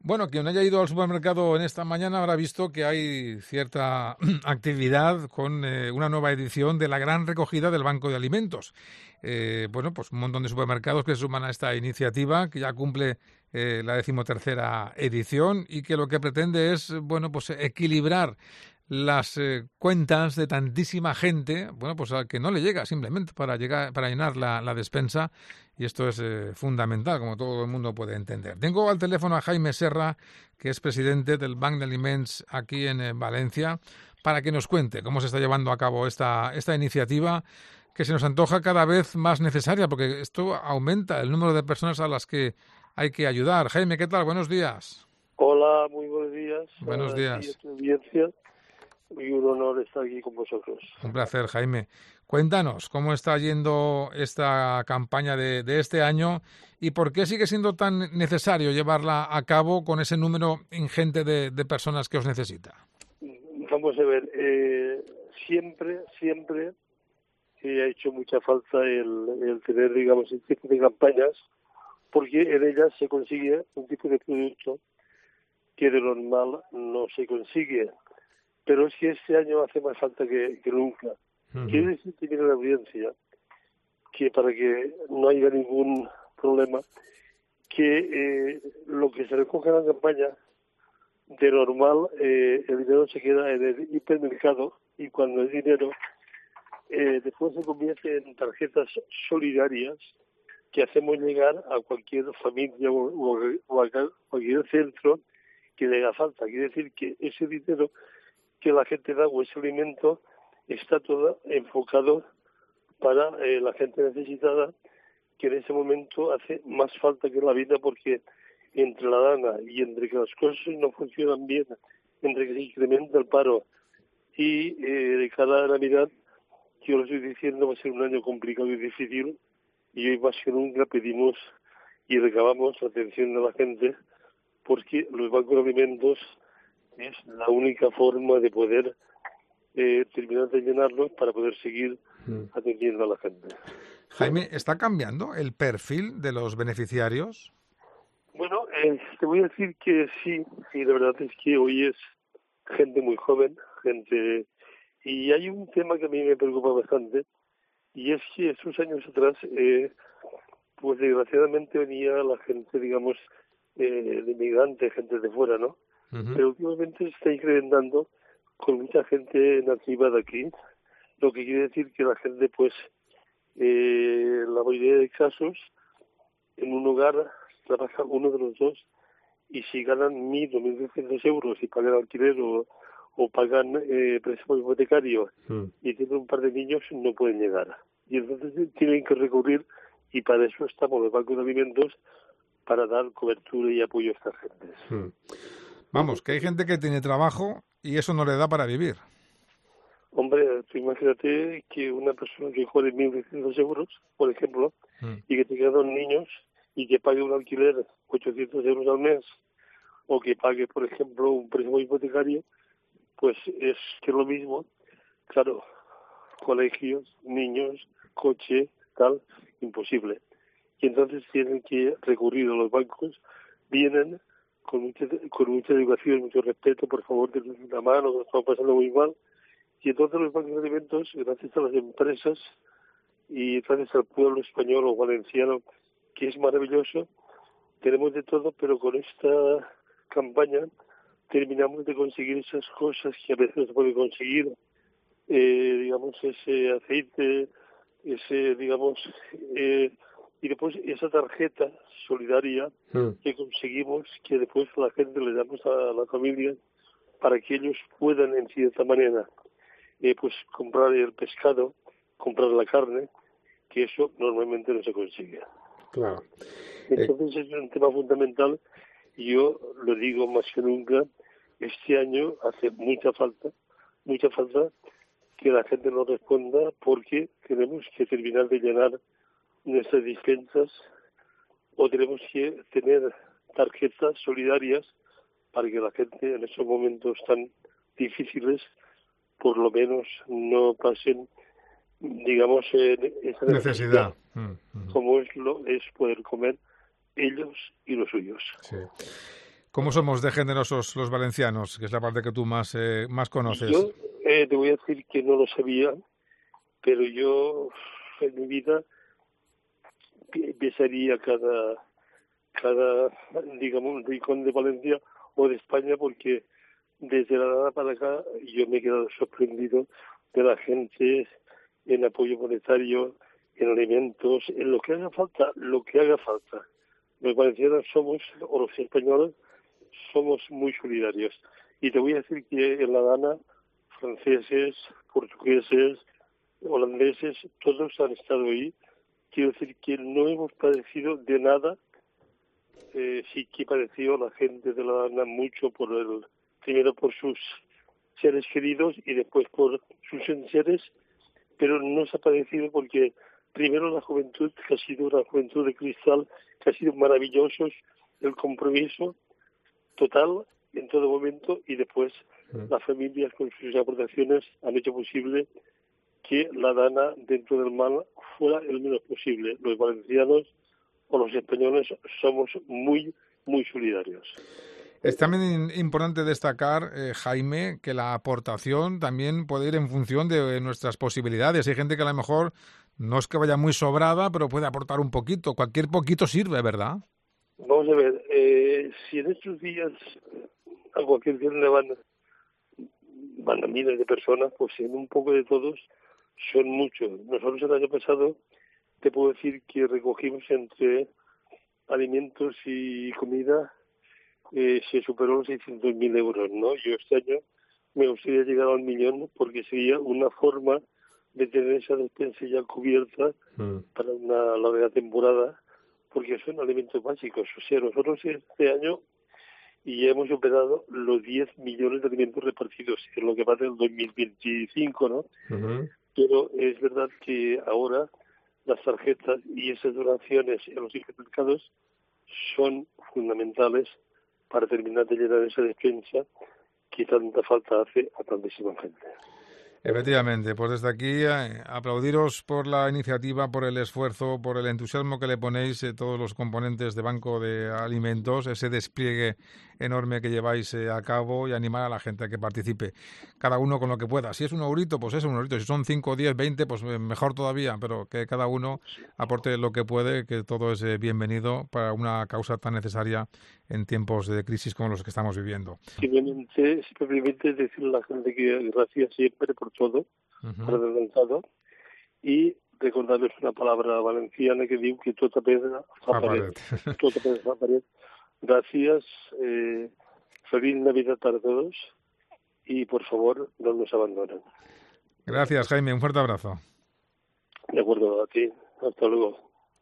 Bueno, quien haya ido al supermercado en esta mañana habrá visto que hay cierta actividad con una nueva edición de la gran recogida del Banco de Alimentos. Bueno, pues un montón de supermercados que se suman a esta iniciativa, que ya cumple la 13ª edición y que lo que pretende es, bueno, pues equilibrar las cuentas de tantísima gente, bueno, pues a que no le llega simplemente para llenar la despensa, y esto es fundamental, como todo el mundo puede entender. Tengo al teléfono a Jaime Serra, que es presidente del Banc d'Aliments aquí en Valencia, para que nos cuente cómo se está llevando a cabo esta iniciativa, que se nos antoja cada vez más necesaria, porque esto aumenta el número de personas a las que hay que ayudar. Jaime, ¿qué tal? Buenos días. Hola, muy buenos días Buenos a ti y a días. tu audiencia. Y un honor estar aquí con vosotros. Un placer, Jaime. Cuéntanos cómo está yendo esta campaña de este año y por qué sigue siendo tan necesario llevarla a cabo con ese número ingente de personas que os necesita. Vamos a ver, siempre ha hecho mucha falta el tener, digamos, este tipo de campañas, porque en ellas se consigue un tipo de producto que de normal no se consigue. Pero es que este año hace más falta que nunca. Quiero decir que tiene la audiencia que para que no haya ningún problema, que lo que se recoge en la campaña, de normal, el dinero se queda en el hipermercado y cuando el dinero después se convierte en tarjetas solidarias que hacemos llegar a cualquier familia o a cualquier centro que le haga falta. Quiere decir que ese dinero que la gente da o ese alimento está todo enfocado para la gente necesitada, que en ese momento hace más falta que en la vida, porque entre la dana y entre que las cosas no funcionan bien, entre que se incrementa el paro y de cara a Navidad, yo lo estoy diciendo, va a ser un año complicado y difícil, y hoy más que nunca pedimos y recabamos la atención de la gente, porque los bancos de alimentos es la única forma de poder terminar de llenarlos para poder seguir atendiendo a la gente. Jaime, ¿está cambiando el perfil de los beneficiarios? Bueno, te voy a decir que sí, y la verdad es que hoy es gente muy joven, y hay un tema que a mí me preocupa bastante, y es que esos años atrás, pues desgraciadamente venía la gente, digamos, de inmigrantes, gente de fuera, ¿no? Pero últimamente se está incrementando con mucha gente nativa de aquí, lo que quiere decir que la gente, pues, la mayoría de casos, en un hogar trabaja uno de los dos, y si ganan 1.000 o 1.300 euros y pagan alquiler o pagan préstamo hipotecario y tienen un par de niños, no pueden llegar. Y entonces tienen que recurrir, y para eso estamos los bancos de alimentos, para dar cobertura y apoyo a estas gentes. Vamos, que hay gente que tiene trabajo y eso no le da para vivir. Hombre, tú imagínate que una persona que cobre 1.300 euros, por ejemplo, y que tenga dos niños y que pague un alquiler 800 euros al mes, o que pague, por ejemplo, un préstamo hipotecario, pues es que es lo mismo. Claro, colegios, niños, coche, tal, imposible. Y entonces tienen que recurrir a los bancos, vienen con mucha educación, mucho respeto, por favor, dennos una mano, nos estamos pasando muy mal. Y entonces los bancos de alimentos, gracias a las empresas y gracias al pueblo español o valenciano, que es maravilloso, tenemos de todo, pero con esta campaña terminamos de conseguir esas cosas que a veces no se pueden conseguir, digamos, ese aceite, digamos, y después esa tarjeta solidaria que conseguimos, que después la gente le damos a la familia para que ellos puedan, en cierta manera, pues comprar el pescado, comprar la carne, que eso normalmente no se consigue. Claro. Entonces es un tema fundamental, y yo lo digo más que nunca, este año hace mucha falta que la gente nos responda, porque tenemos que terminar de llenar nuestras despensas, o tenemos que tener tarjetas solidarias para que la gente en esos momentos tan difíciles por lo menos no pasen, digamos, esa necesidad. Como es poder comer ellos y los suyos. Sí. ¿Cómo somos de generosos los valencianos? Que es la parte que tú más conoces. Yo te voy a decir que no lo sabía, pero yo en mi vida besaría cada, digamos, un rincón de Valencia o de España, porque desde la nada para acá yo me he quedado sorprendido de la gente en apoyo monetario, en alimentos, en lo que haga falta, Los valencianos somos, o los españoles, somos muy solidarios. Y te voy a decir que en La Habana, franceses, portugueses, holandeses, todos han estado ahí. Quiero decir que no hemos padecido de nada. Sí que padeció la gente de La Habana mucho primero por sus seres queridos y después por sus enseres, pero no se ha padecido porque primero la juventud, que ha sido una juventud de cristal, que ha sido maravilloso, el compromiso total en todo momento, y después las familias con sus aportaciones han hecho posible que la Dana dentro del mal fuera el menos posible. Los valencianos o los españoles somos muy, muy solidarios. Es también importante destacar, Jaime, que la aportación también puede ir en función de nuestras posibilidades. Hay gente que a lo mejor no es que vaya muy sobrada, pero puede aportar un poquito. Cualquier poquito sirve, ¿verdad? Vamos a ver, si en estos días a cualquier día le van a miles de personas, pues en un poco de todos son muchos. Nosotros el año pasado te puedo decir que recogimos entre alimentos y comida, se superó los 600.000 euros, ¿no? Yo este año me gustaría llegar al 1.000.000 porque sería una forma de tener esa despensa ya cubierta para una larga temporada, porque son alimentos básicos. O sea, nosotros este año ya hemos superado los 10 millones de alimentos repartidos en lo que va del 2025, ¿no? Pero es verdad que ahora las tarjetas y esas donaciones en los supermercados son fundamentales para terminar de llenar esa despensa que tanta falta hace a tantísima gente. Efectivamente, pues desde aquí aplaudiros por la iniciativa, por el esfuerzo, por el entusiasmo que le ponéis todos los componentes de Banco de Alimentos, ese despliegue enorme que lleváis a cabo, y animar a la gente a que participe, cada uno con lo que pueda. Si es un eurito, pues es un eurito. Si son 5, 10, 20, pues mejor todavía, pero que cada uno aporte lo que puede, que todo es bienvenido para una causa tan necesaria en tiempos de crisis como los que estamos viviendo. Simplemente decirle a la gente que gracias siempre por todo, por adelantado, y recordarles una palabra valenciana que digo que tota pedra fa paret. Tota pedra fa paret. Gracias, feliz Navidad para todos, y por favor no nos abandonen. Gracias, Jaime, un fuerte abrazo. De acuerdo, a ti. Hasta luego.